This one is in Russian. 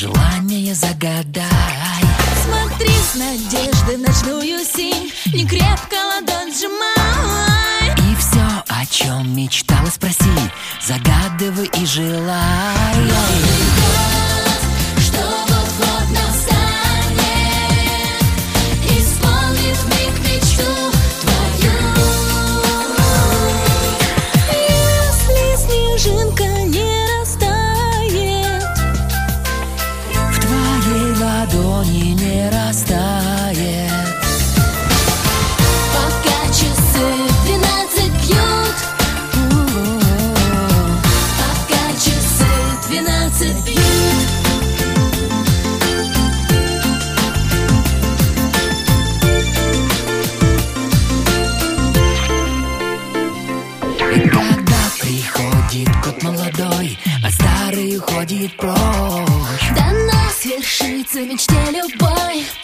желание загадай. Смотри с надеждой в ночную синь, не крепко ладонь сжимай. И все, о чем мечтала, спроси, загадывай и желай. Что вот-вот настанет, исполнит вмиг мечту твою. Если снежинка не растает, В твоей ладони не растает. пока часы 12 бьют, пока часы 12 бьют. И когда приходит год молодой, а старый уходит прочь, Да но свершится в мечте любой.